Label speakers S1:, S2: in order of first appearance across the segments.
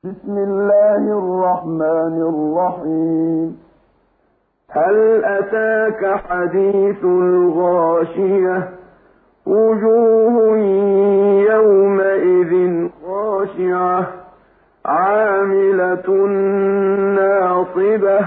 S1: بسم الله الرحمن الرحيم. هل أتاك حديث الغاشية؟ وجوه يومئذ خاشعة عاملة ناصبة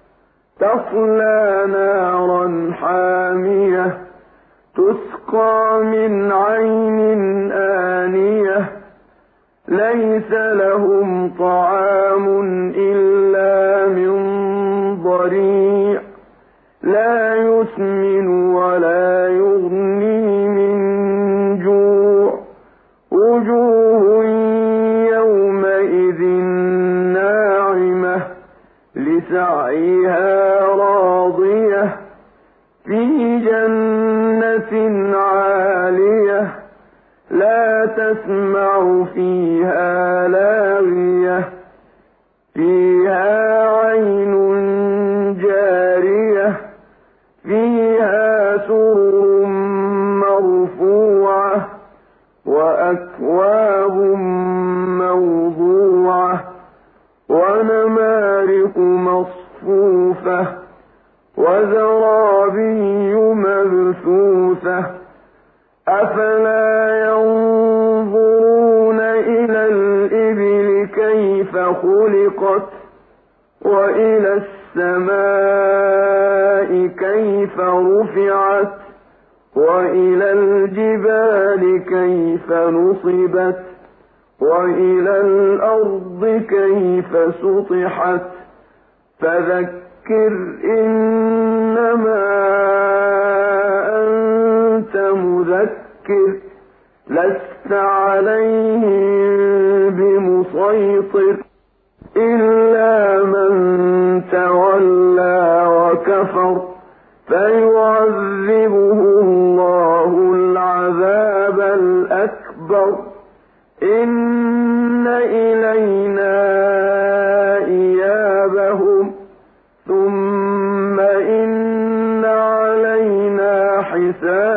S1: تصلى نارا حامية تسقى من عين آنية ليس لهم طعام إلا من ضريع لا يسمن ولا يغني من جوع وجوه يومئذ ناعمة لسعيها راضية في جنة عالية لا تسمع فيها لاغية فيها عين جارية فيها سرر مرفوعة وأكواب موضوعة ونمارق مصفوفة وزرابي مبثوثة أفلا ينظرون إلى الإبل كيف خلقت وإلى السماء كيف رفعت وإلى الجبال كيف نصبت وإلى الأرض كيف سطحت فذكر إنما أنت مذكر لست عليهم بمسيطر إلا من تولى وكفر فيعذبه الله العذاب الأكبر إن إلينا إيابهم ثم إن علينا حسابهم